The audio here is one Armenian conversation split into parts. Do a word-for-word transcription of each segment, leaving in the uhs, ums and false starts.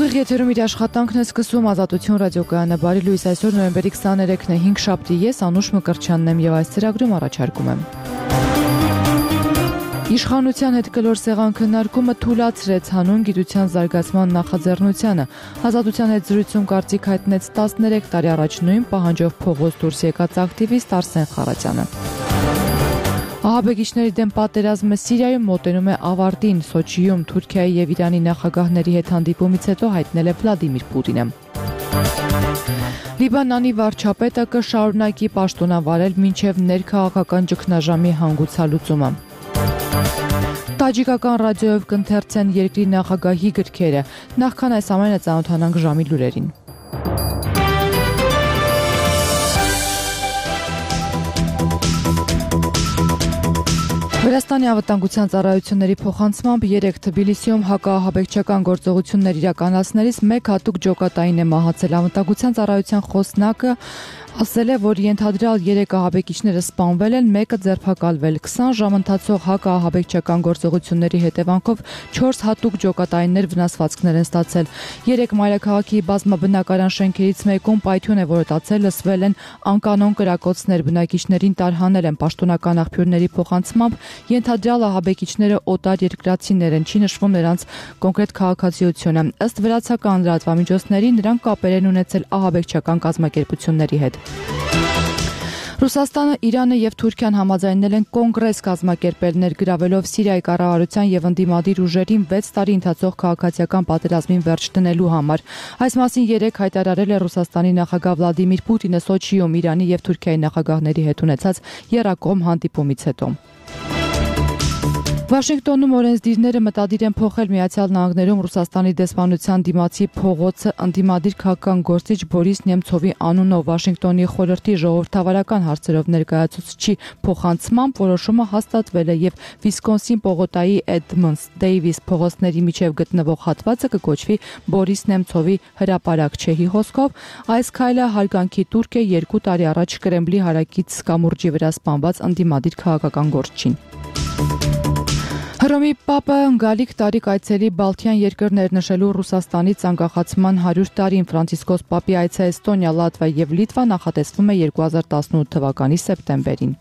Ուղիղ եթերում իր աշխատանքն է սկսում Ազատություն ռադիոկայանը։ Բարի լույս, այսօր նոյեմբերի քսաներեքն է, հինգշաբթի, ես Անուշ Մկրտչյանն եմ եւ այս ծրագրում առաջարկում եմ։ Իշխանության հետ կլոր սեղան քննարկումը թուլացրեց հանուն գիտության զարգացման նախաձեռնությանը։ Ազատության հետ զրույցում կարծիք հայտնեց տասներեք տարի առաջ նույն պահանջով փողոց դուրս եկած ակտիվիստ Արսեն Խառատյանը։ Ահաբեկիչների դեմ պատերազմը Սիրիայում մոտենում է ավարտին, Սոչիում Թուրքիայի եւ Իրանի նախագահների հետ հանդիպումից հետո հայտնել է Վլադիմիր Պուտինը։ Լիբանանի վարչապետը կշարունակի պաշտոնավարել մինչև ներքաղաքական ճգնաժամի հանգուցալուծումը։ Տաջիկական ռադիոյով կընթերցեն երկրի նախագահի գրքերը, նախքան այս ամենը ծանոթանանք ժամի լուրերին։ Վրաստանի անվտանգության ծառայությունների փոխանցմամբ երեկ Թբիլիսիում հակաահաբեկչական գործողություններ իրականացնելիս մեկ հատուկ ջոկատային է մահացել։ Անվտանգության ծառայության խոսնակը ասել է, որ ենթադրյալ երեք ահաբեկիչները սպանվել են, մեկը ձերբակալվել։ քսան ժամ ընթացող հակաահաբեկչական գործողությունների հետևանքով չորս հատուկ ջոկատայիններ վնասվածքներ են ստացել։ Երեք մայրաքաղաքի բազմաբնակարան շենքերից մեկում պայթյուն է որոտացել, լսվել են անկանոն կրակոցներ, բնակիչներին տարհանել են։ Պաշտոնական աղբյուրների փոխանցմամբ ենթադրյալ ահաբեկիչները օտար երկրացիներ են, չի նշվում նրանց կոնկրետ քաղաքացիությունը։ Ըստ վրացական լրատվամիջոցների նրանք կապեր են ունեցել ահաբեկչական կազմակերպությունների հետ։ Ռուսաստանը, Իրանը եւ Թուրքիան համաձայնել են կոնգրես կազմակերպել ներգրավելով Սիրիայի կառավարության եւ ընդդիմադիր ուժերին վեց տարի ընթացող քաղաքացիական պատերազմին վերջ դնելու համար։ Այս մասին երեկ հայտարարել է Ռուսաստանի նախագահ Վլադիմիր Պուտինը Սոչիում Իրանի եւ Թուրքիայի նախագահների հետ ունեցած եռակողմ հանդիպումից հետո։ Վաշինգտոնում օրենսդիրները մտադիր են փոխել Միացյալ Նահանգներում Ռուսաստանի դեսպանության դիմացի փողոցը ընդդիմադիր քաղաքական գործիչ Բորիս Նեմցովի անունով։ Վաշինգտոնի խորհրդի ժողովրդավարական հարցերով ներկայացուցչի փոխանցմամբ որոշումը հաստատվել է եւ Վիսկոնսին պողոտայի Էդմոնս Դեյվիս փողոցների միջև գտնվող հատվածը կկոչվի Բորիս Նեմցովի հրապարակչեհի հոսքով։ Այս քայլը հարգանքի տուրք է երկու տարի առաջ Կրեմլի հարակից կամուրջի վրա սպանված ընդդիմադիր քաղաքական գործչին։ Հռոմի Պապը գալիք տարի կայցելի Բալթյան երկրներ նշելու Ռուսաստանի ցանկախացման հարյուր տարին Ֆրանցիսկոս Պապի այցը Էստոնիա, Լատվիա եւ Լիտվա նախատեսվում է երկու հազար տասնութ թվականի սեպտեմբերին։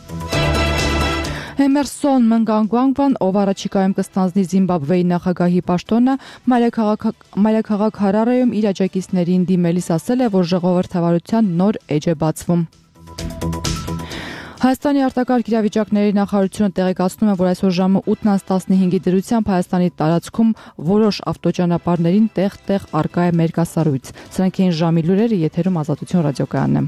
Էմերսոն Մնգանգուանգվան, ով առաջիկայում կստանձնի Զիմբաբվեի նախագահի պաշտոնը, մայրաքաղաք Հարարեում իր աջակիցներին դիմելիս ասել է, որ ժողովրդավարության նոր էջ է բացվում։ Հայաստանի արտակարգ իրավիճակների նախարարությունը տեղեկացնում է, որ այսօր ժամը ութն տասնհինգի դրությամբ Հայաստանի տարածքում որոշ ավտոճանապարհներին տեղ-տեղ առկա է մերկասառույց։ Սրանք էին ժամի լուրերը, եթերում Ազատություն ռադիոկայանն է։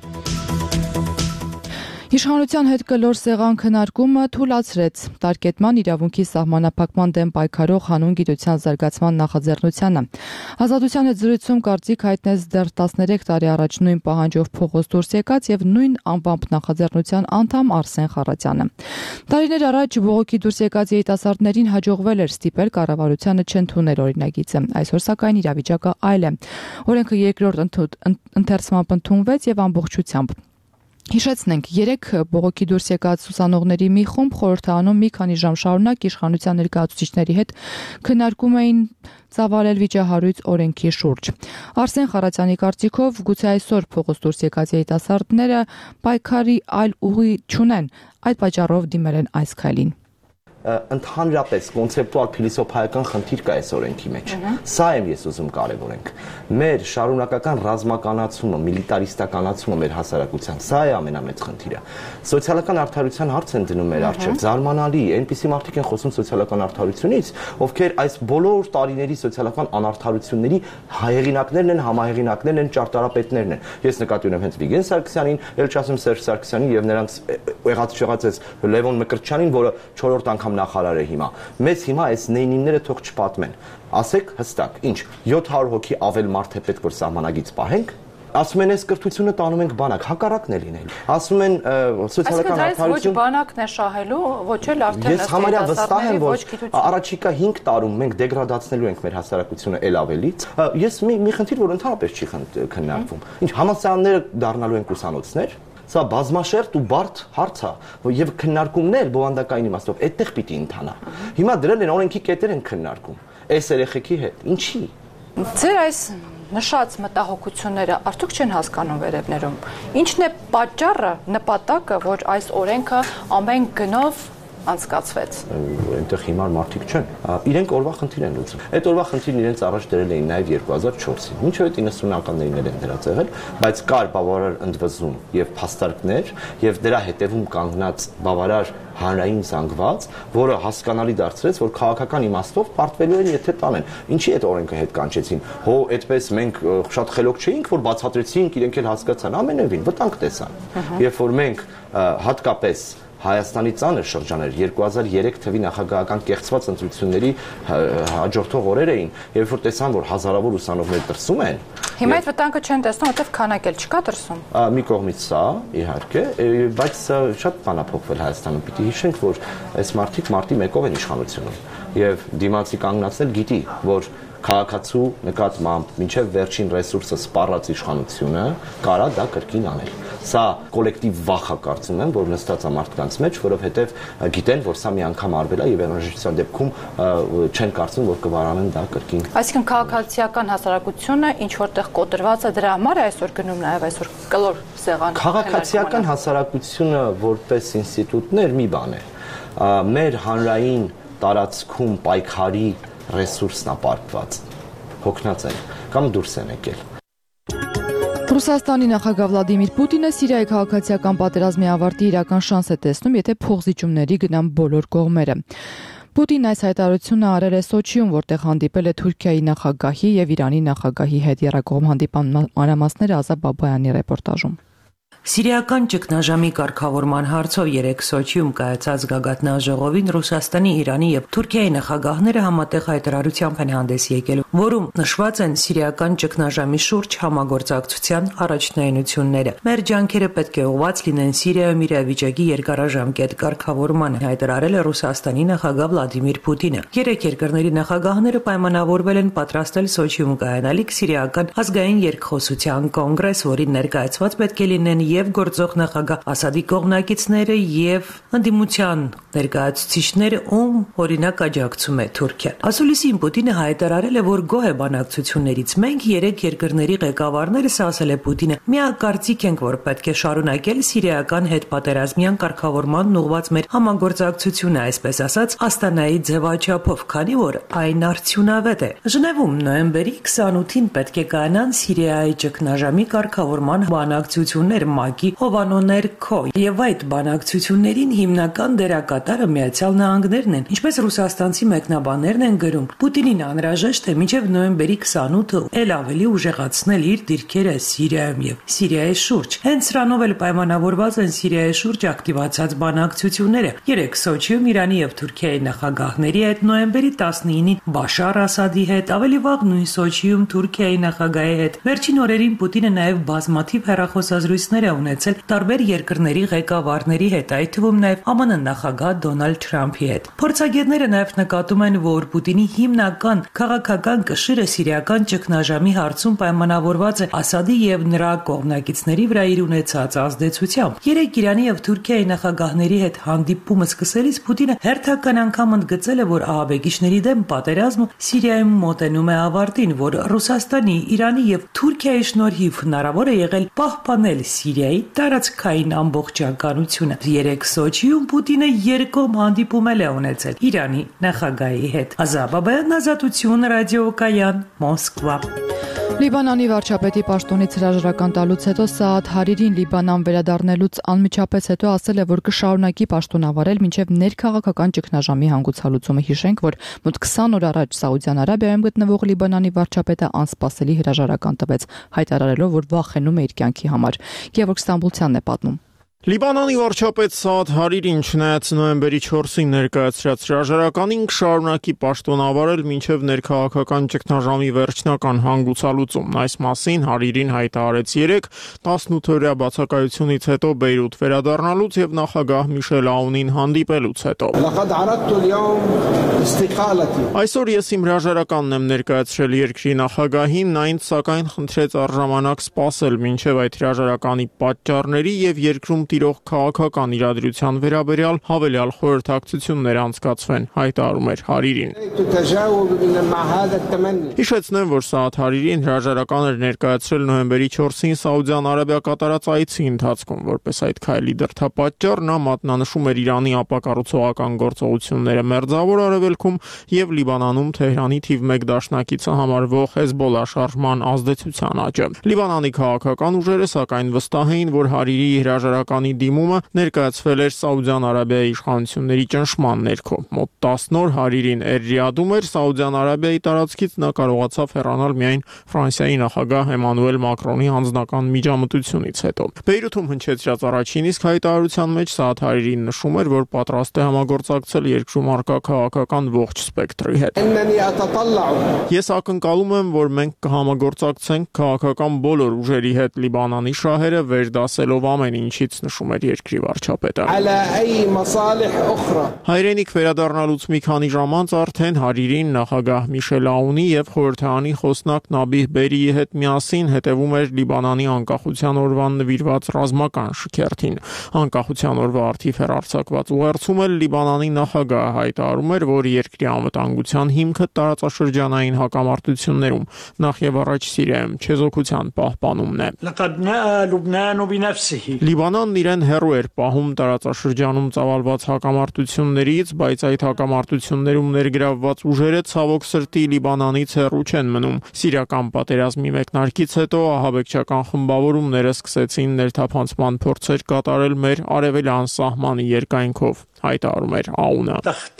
Իշխանության հետ կլոր սեղան քննարկումը թուլացրեց տարկետման իրավունքի սահմանափակման դեմ պայքարող հանուն գիտության զարգացման նախաձեռնությանը։ Ազատության հետ զրույցում կարծիք հայտնեց դեռ տասներեք տարի առաջ նույն պահանջով փողոց դուրս եկած եւ նույն անվամբ նախաձեռնության անդամ Արսեն Խառատյանը։ Տարիներ առաջ բողոքի դուրս եկած երիտասարդներին հաջողվել էր ստիպել կառավարությանը չընդունել օրինագիծը։ Այսօր սակայն իրավիճակը այլ է։ Օրենքը երկրորդ ընթերցմամբ ընդունվեց եւ ամբողջությամբ Հիշեցնենք, երեք բողոքի դուրս եկած ուսանողների մի խումբ խորհրդարանում մի քանի ժամ շարունակ իշխանության ներկայացուցիչների հետ քննարկում էին ծավալել վիճահարույց օրենքի շուրջ։ Արսեն Խառատյանի կարծիքով գուցե այսօր փողոց դուրս եկած երիտասարդները պայքարի այլ ուղի չունեն, այդ պատճառով դիմել են այս քայլին։ Ընդհանրապես կոնցեպտուալ փիլիսոփայական խնդիր կա այս օրենքի մեջ։ Սա եմ ես ուզում կարևորենք։ Մեր շարունակական ռազմականացումը, միլիտարիստականացումը մեր հասարակության, սա է ամենամեծ խնդիրը։ Սոցիալական արդարության հարց են դնում մեր առջև, զարմանալի, այնպիսի մարդիկ են խոսում սոցիալական արդարությունից, ովքեր այս բոլոր տարիների սոցիալական անարդարությունների հայեղինակներն են, համահեղինակներն են, ճարտարապետներն են։ Ես նկատի ունեմ հենց Վիգեն Սարգսյանին, ել չասեմ Սերժ Սարգսյանին եւ նրանց եղած չեղած այս Լևոն Մկրտչյանին, որը չորրորդ անգամ նախարար է հիմա։ Մեզ հիմա այս նեյնիմները թող չպատմեն։ Ասեք հստակ, ինչ, յոթ հարյուր հոգի ավել մարդ է պետք որ սահմանագից պահենք։ Ասում են այս կրթությունը տանում ենք բանակ, հակառակն է լինել։ Ասում են սոցիալական արդարություն։ Ոչ բանակն է շահելու, ոչ էլ արդեն Ես համարյա վստահ եմ, որ առաջիկա հինգ տարում մենք դեգրադացնելու ենք մեր հասարակությունը ել ավելից։ Ես մի մի խնդիր, որ ընդհանրապես չի քննարկվում։ Ինչ համալսարանները դառնալու են ուսանոցներ։ Սա բազմաշերտ ու բարդ հարց է, եւ քննարկումներ բովանդակային իմաստով այդտեղ պիտի ընթանա։ Հիմա դրել են օրենքի կետեր են քննարկում։ Այս երեխեքի հետ, ինչի։ Ձեր այս նշած մտահոգությունները արդյոք չեն հասկանում վերևներում։ Ինչն է պատճառը, նպատակը, որ այս օրենքը ամեն գնով անցկացվեց։ Այնտեղ հիմար մարդիկ չեն։ Իրենք օրվա խնդիր են լուծում։ Այդ օրվա խնդիրն իրենց առաջ դրել էին նաև երկու հազար չորսին։ Ինչու՞ է իննսունականներին են դրած եղել, բայց կար բավարար ընդվզում եւ փաստարկներ եւ դրա հետևում կանգնած բավարար հանրային զանգված, որը հասկանալի դարձրեց, որ քաղաքական իմաստով պարտվելու են, եթե տանեն։ Ինչի այդ օրենքը հետ կանչեցին։ Հո այդպես մենք շատ խելոք չէինք, որ բացատրեցինք, իրենք էլ հասկացան, ամենևին վտանգ տեսան։ Երբ որ մենք հատկապես Հայաստանի ծանր շրջաներ երկու հազար երեք թվի նախագահական կեղծված ընտրությունների հաջորդող օրեր էին, երբ որ տեսան, որ հազարավոր ուսանողներ դրսում են։ Հիմա այդ վտանգը չեն տեսնում, որտեղ քանակ էլ չկա դրսում։ Մի կողմից սա, իհարկե, բայց շատ բան ա փոխվել Հայաստանում։ Պիտի հիշենք, որ այս մարդիկ մարտի մեկով են իշխանությունում, եւ դիմացի կանգնածել գիտի, որ քաղաքացու նկատմամբ մինչև վերջին ռեսուրսը սպառած իշխանությունը կարա դա կրկին անել։ Սա կոլեկտիվ վախ է կարծում եմ, որ նստած է մարդկանց մեջ, որովհետև գիտեն, որ սա մի անգամ արվել է եւ անհրաժեշտության դեպքում չեն կարծում, որ կվարանեն դա կրկին։ Այսինքն քաղաքացիական հասարակությունը ինչ որտեղ կոտրված է, դրա համար է այսօր գնում նաեւ այսօր կլոր սեղան։ Քաղաքացիական հասարակությունը որպես ինստիտուտներ մի բան է։ Մեր հանրային տարածքում պայքարի ռեսուրսն ապարքված, հոգնած են կամ դուրս են եկել։ Ռուսաստանի նախագահ Վլադիմիր Պուտինը Սիրիայի քաղաքացիական պատերազմի ավարտի իրական շանս է տեսնում, եթե փոխզիջումների գնան բոլոր կողմերը։ Պուտինն այս հայտարարությունը արել է Սոչիում, որտեղ հանդիպել է Թուրքիայի նախագահի եւ Իրանի նախագահի հետ եռակողմ հանդիպան մանրամասները Ազատ Բաբայանի ռեպորտաժում։ Սիրիական ճգնաժամի կարգավորման հարցով երեկ Սոչիում կայացած գագաթնաժողովին Ռուսաստանի, Իրանի եւ Թուրքիայի նախագահները համատեղ հայտարարությամբ են հանդես եկել, որում նշված են սիրիական ճգնաժամի շուրջ համագործակցության առաջնայինությունները։ Մեր ջանքերը պետք է ուղղված լինեն Սիրիայում իրավիճակի երկարաժամկետ կարգավորմանը, հայտարարել է Ռուսաստանի նախագահ Վլադիմիր Պուտինը։ Երեք երկրների նախագահները պայմանավորվել են պատրաստել Սոչիում կայանալիք սիրիական ազգային երկխոսության կոնգրես, որին ներկայացված պետք է լինեն եւ գործող նախագահ Ասադի կողմնակիցները եւ ընդդիմության ներկայացուցիչները, ում օրինակ աջակցում է Թուրքիան։ Ասուլիսին Պուտինը հայտարարել է, որ գոհ է բանակցություններից։ Մենք երեք երկրների ղեկավարներս, ասել է Պուտինը, միակարծիք ենք, որ պետք է շարունակել սիրիական հետ պատերազմյան կարգավորման ուղղված մեր համագործակցությունը, այսպես ասած, Աստանայի ձևաչափով, քանի որ այն արդյունավետ է։ Ժնևում նոյեմբերի քսանութին պետք է կայանան Սիրիայի ճգնաժամի կարգավորման բանակցություններ ՄԱԿ-ի հովանոներ քո եւ այդ բանակցություններին հիմնական դերակատարը Միացյալ Նահանգներն են, ինչպես ռուսաստանցի մեկնաբաններն են գրում։ Պուտինին անհրաժեշտ է մինչև նոյեմբերի քսանութը ել ավելի ուժեղացնել իր դիրքերը Սիրիայում եւ Սիրիայի շուրջ։ Հենց սրանով էլ պայմանավորված են Սիրիայի շուրջ ակտիվացած բանակցությունները։ Երեք Սոչիում Իրանի եւ Թուրքիայի նախագահների հետ, նոյեմբերի տասնինին Բաշար Ասադի հետ, ավելի վաղ նույն Սոչիում Թուրքիայի նախագահի հետ։ Վերջին օրերին Պուտինը նաեւ բազմաթիվ հեռախոսազրույցներ է ունեցել տարբեր երկրների ղեկավարների հետ, այդ թվում նաև ԱՄՆ նախագահ Դոնալդ Թրամփի հետ։ Փորձագետները նաև նկատում են, որ Պուտինի հիմնական քաղաքական կշիռը սիրիական ճգնաժամի հարցում պայմանավորված է Ասադի եւ նրա կողմնակիցների վրա իր ունեցած ազդեցությամբ։ Երեք Իրանի եւ Թուրքիայի նախագահների հետ հանդիպումը սկսելիս Պուտինը հերթական անգամ ընդգծել է, որ ահաբեկիչների դեմ պատերազմը Սիրիայում մոտենում է ավարտին, որ Ռուսաստանի, Իրանի եւ Թուրքիայի շնորհիվ հնարավոր է եղել պահպանել Սիրիայի տարածքային ամբողջականությունը։ Երեք Սոչիում Պուտինը երկկողմ հանդիպում է ունեցել Իրանի նախագահի հետ։ Ազատ Բաբայան, Ազատություն, ռադիոկայան, Մոսկվա։ Լիբանանի վարչապետի պաշտոնից հրաժարական տալուց հետո Սաադ Հարիրին Լիբանան վերադառնելուց անմիջապես հետո ասել է, որ կշարունակի պաշտոնավարել մինչև ներքաղաքական ճգնաժամի հանգուցալուծումը։ Հիշենք, որ մոտ քսան օր առաջ Սաուդյան Արաբիայում գտնվող Լիբանանի վարչապետը անսպասելի հրաժարական տվեց, հայտարարելով, որ վախենում է իր կյանքի համար։ Գևորգ Ստամբուլցյանն է պատմում։ Լիբանանի վարչապետ Սաադ Հարիրին չնայած նոյեմբերի չորսին ներկայացրած հրաժարականին կշարունակի պաշտոնավարել մինչև ներքաղաքական ճգնաժամի վերջնական հանգուցալուծումն։ Այս մասին Հարիրին հայտարարեց երեկ տասնութօրյա բացակայությունից հետո Բեյրութ վերադառնալուց եւ նախագահ Միշել Աունին հանդիպելուց հետո։ Այսօր ես իմ հրաժարականն եմ ներկայացրել երկրի նախագահին, նա ինձ սակայն խնդրեց առժամանակ սպասել մինչև այդ հրաժարականի պատճառների եւ երկրում տիրող քաղաքական իրադրության վերաբերյալ հավելյալ խորհրդակցություններ անցկացվեն, հայտարարում էր Հարիրին։ Հիշեցնեմ, որ Սաադ Հարիրին հրաժարական էր ներկայացրել նոյեմբերի չորսին Սաուդյան Արաբիա կատարած այցի ընթացքում, որպես այդ քայլի դրդապատճառ նա մատնանշում էր Իրանի ապակառուցողական գործողությունները Մերձավոր Արևելքում եւ Լիբանանում Թեհրանի թիվ մեկ դաշնակիցը համարվող Հեզբոլլա շարժման ազդեցության աճը։ Լիբանանի քաղաքական ուժերը սակայն վստահ էին, որ Հարիրիի հրաժարականի դիմումը ներկայացվել էր Սաուդյան Արաբիայի իշխանությունների ճնշման ներքո։ Մոտ տասն օր Հարիրին Էր-Ռիադում էր, Սաուդյան Արաբիայի տարածքից նա կարողացավ հեռանալ միայն Ֆրանսիայի նախագահ Էմանուել Մակրոնի անձնական միջամտությունից հետո։ Բեյրութում հնչեցրած առաջին իսկ հայտարարության մեջ Սաադ Հարիրին նշում էր, որ պատրաստ է համագործակցել երկրում առկա քաղաքական ողջ սպեկտրի հետ։ Ես ակնկալում եմ, որ մենք կհամագործակցենք քաղաքական բոլոր ուժերի հետ Լիբանանի շահերը վերդասելով ամեն ինչից, նշում էր երկրի վարչապետը։ Հայրենիք վերադառնալուց մի քանի ժամ անց արդեն Հարիրին նախագահ Միշել Աունի եւ խորհրդարանի խոսնակ Նաբիհ Բերիի հետ միասին հետևում էր Լիբանանի անկախության օրվան նվիրված ռազմական շքերթին։ Անկախության օրվա արդիվ հեռարձակված ուղերձում էլ Լիբանանի նախագահը հայտարարում էր, որ երկրի անվտանգության հիմքը տարածաշրջանային հակամարտություններում, նախ եւ առաջ Սիրիայում չեզոքության պահպանումն է։ Լիբանանն իրեն հեռու էր պահում տարածաշրջանում ծավալված հակամարտություններից, բայց այդ հակամարտություններում ներգրավված ուժերը ցավոք սրտի Լիբանանից հեռու չեն մնում։ Սիրիական պատերազմի մեկնարկից հետո ահաբեկչական խմբավորումները սկսեցին ներթափանցման փորձեր կատարել մեր արևելյան սահմանի երկայնքով, հայտարարում էր Աունը։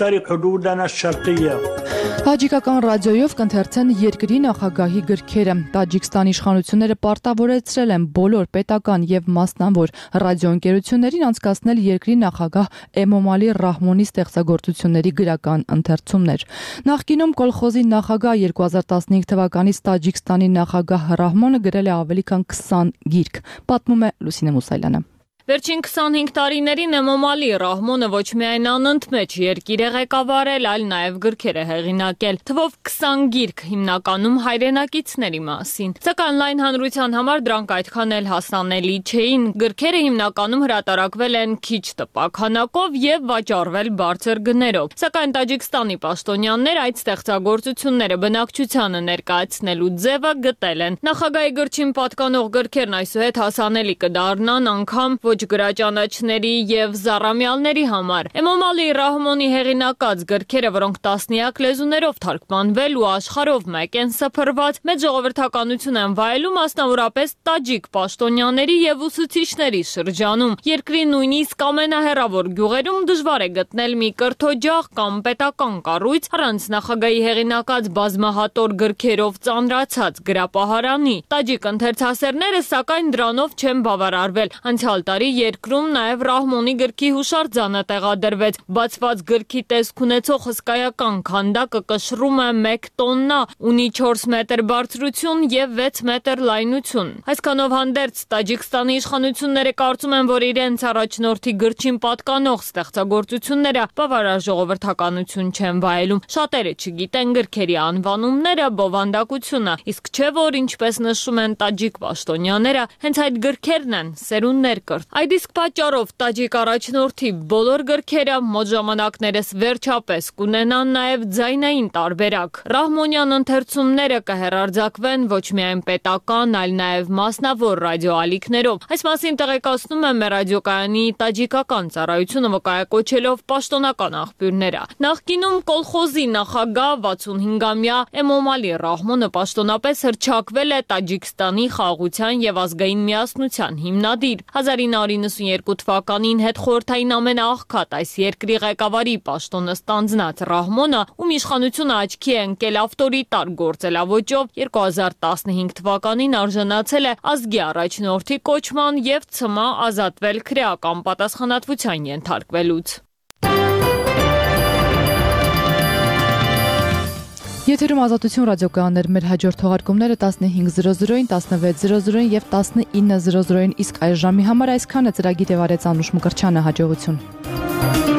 Տաջիկական ռադիոյով կընթերցեն երկրի նախագահի գրքերը։ Տաջիկստանի իշխանությունները պարտավորեցրել են բոլոր պետական եւ մասնավոր ռադիոընկերություններին անցկացնել երկրի նախագահ Էմոմալի Ռահմոնի ստեղծագործությունների գրական ընթերցումներ։ Նախկինում կոլխոզի նախագահ երկու հազար տասնհինգ թվականից Տաջիկստանի նախագահ Ռահմոնը գրել է ավելի քան քսան գիրք, պատմում է Լուսինե Մուսայելյանը։ Վերջին քսանհինգ տարիներին Էմոմալի Ռահմոնը ոչ միայն անընդմեջ երկիր է ղեկավարել, այլ նաև գրքեր է հեղինակել, թվով քսան գիրք, հիմնականում հայրենակիցների մասին։ Սակայն լայն հանրության համար դրանք այդքան էլ հասանելի չէին։ Գրքերը հիմնականում հրատարակվել են քիչ տպակ քանակով եւ վաճառվել բարձր գներով։ Սակայն Տաջիկստանի պաշտոնյաներ այդ ստեղծագործությունները բնակչությանը ներկայացնելու ձևը գտել են։ Նախագահի գրչին պատկանող գրքերն այսուհետ հասանելի կդառնան անգամ ոչ գրաճանաչների եւ զառամյալների համար։ Էմոմալի Ռահմոնի հեղինակած գրքերը, որոնք տասնյակ լեզուներով թարգմանվել ու աշխարհով մեկ են սփռված, մեծ ժողովրդականություն են վայելում մասնավորապես տաջիկ պաշտոնյաների եւ ուսուցիչների շրջանում։ Երկրի նույնիսկ ամենահեռավոր գյուղերում դժվար է գտնել մի կրթօջախ կամ պետական կառույց առանց նախագահի հեղինակած բազմահատոր գրքերով ծանրացած գրապահարանի։ Տաջիկ ընթերցասերները սակայն դրանով չեն բավարարվել։ Անցյալ տարի երկրում նաև Ռահմոնի գրքի հուշարձանը տեղադրվեց։ Բացված գրքի տեսք ունեցող հսկայական քանդակը կշռում է մեկ տոննա, ունի չորս մետր բարձրություն եւ վեց մետր լայնություն։ Այսքանով հանդերձ Տաջիկստանի իշխանությունները կարծում են, որ իրենց առաջնորդի գրչին պատկանող ստեղծագործությունները բավարար ժողովրդականություն չեն վայելում։ Շատերը չգիտեն գրքերի անվանումները, բովանդակությունը, իսկ չէ որ ինչպես նշում են տաջիկ պաշտոնյաները, հենց այդ գրքերն են սերունդներ կրտ։ Այդ իսկ պատճառով տաջիկ առաջնորդի բոլոր գրքերը մոտ ժամանակներս վերջապես կունենան նաև ձայնային տարբերակ։ Ռահմոնյան ընթերցումները կհեռարձակվեն ոչ միայն պետական, այլ նաև մասնավոր ռադիոալիքներով։ Այս մասին տեղեկացնում է մեր ռադիոկայանի տաջիկական ծառայությունը վկայակոչելով պաշտոնական աղբյուրները։ Նախկինում կոլխոզի նախագահ վաթսունհինգամյա Էմոմալի Ռահմոնը պաշտոնապես հռչակվել է Տաջիկստանի խաղաղության եւ ազգային միասնության հիմնադիր։ հազար ինը հարյուր նվաթ թվականին հետխորհրդային ամենաաղքատ այս երկրի ղեկավարի պաշտոնը ստանձնած Ռահմոնը, ում իշխանությունը աչքի է ընկել ավտորիտար գործելավոճով, երկու հազար տասնհինգ թվականին արժանացել է ազգի առաջնորդի կոչման եւ ցմահ ազատվել քրեական պատասխանատվության ենթարկվելուց։ Եթերում Ազատություն ռադիոկայաններ, մեր հաջորդ թողարկումները տասնհինգ զրո զրոին, տասնվեց զրո զրոին եւ տասնինը զրո զրոին, իսկ այս ժամի համար այսքանը ծրագիր եւ արեց Անուշ Մկրչյանը, հաջողություն։